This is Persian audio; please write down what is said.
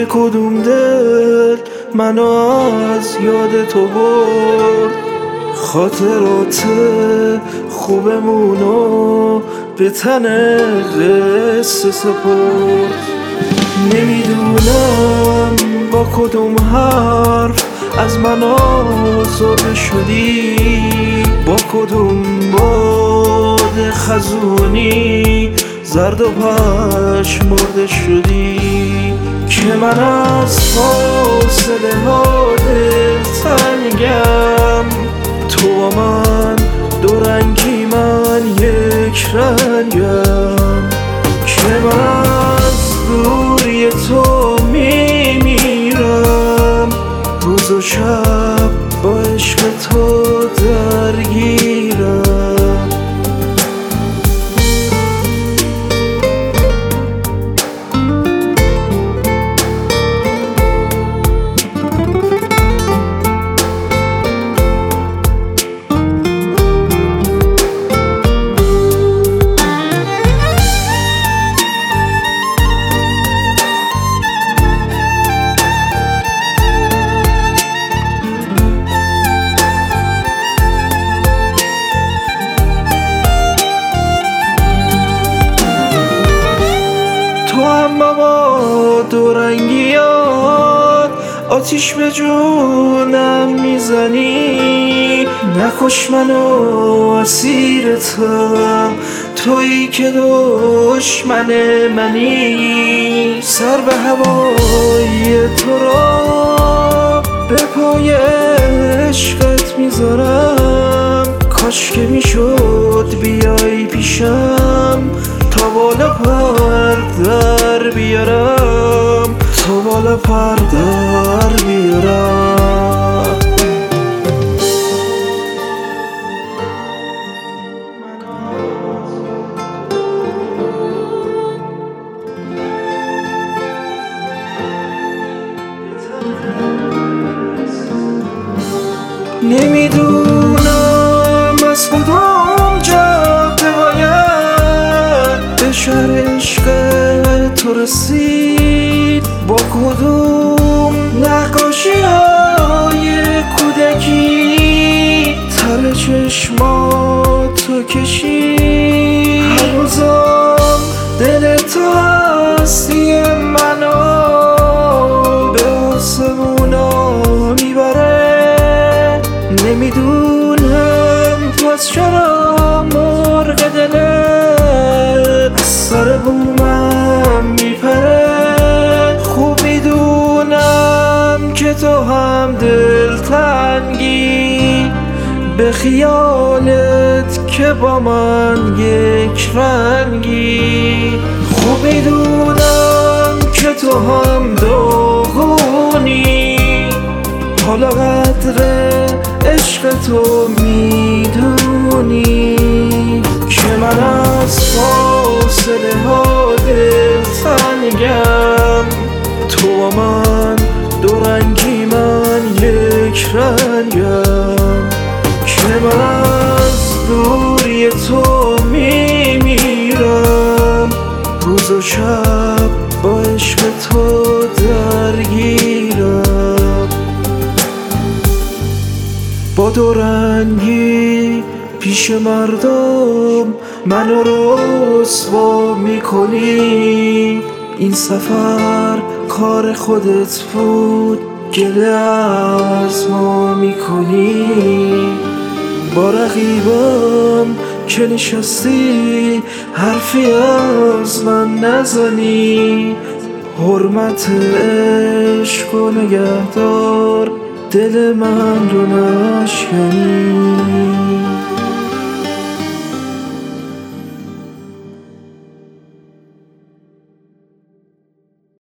کدوم دل منو از یاد تو برد، خاطرات خوبمونو به تن قصه سپرد. نمیدونم با کدوم حرف از من آزرده شدی، با کدوم باد خزونی زرد و پژمرده شدی، که من از فاصله ها دلتنگم. تو و من دو رنگی، من یک رنگم، که من از دوری تو میمیرم. روز و شب با عشق تو درگیرم. تو هم با دو رنگیات آتیش به جونم میزنی. نکش منو اسیرتم، تویی که دشمن منی. سر به هوای تو را به پای عشقت میذارم. کاش که میشد بیای پیشم تا بالا پر در بیارم، تا بالا پر در بیارم. نمیدونم از کدوم جاده باید به شهر عشق تو رسید، با کدوم نقاشی های کودکی تر چشماتو کشید. هنوزم دل تو هستی منو به آسمونا میبره. نمیدونم پس چرا مرغ دلت سر بومم میپره. خوب میدونم که تو هم دلتنگی به خیالت که با من یک رنگی. خوب میدونم که تو هم داغونی، حالا قدر عشق تو میدونی. که من از فاصله ها دلتنگم. تو و من دو رنگی، من یک رنگم، که من از دوری تو میمیرم. روز و شب با عشق تو درگیرم. با دو رنگی پیش مردم منو رسوا میکنی. این سفر کار خودت بود، گله از ما میکنی. با رقیبم که نشستی حرفی از من نزنی. حرمت عشق و نگهدار، دل من رو نشکنی.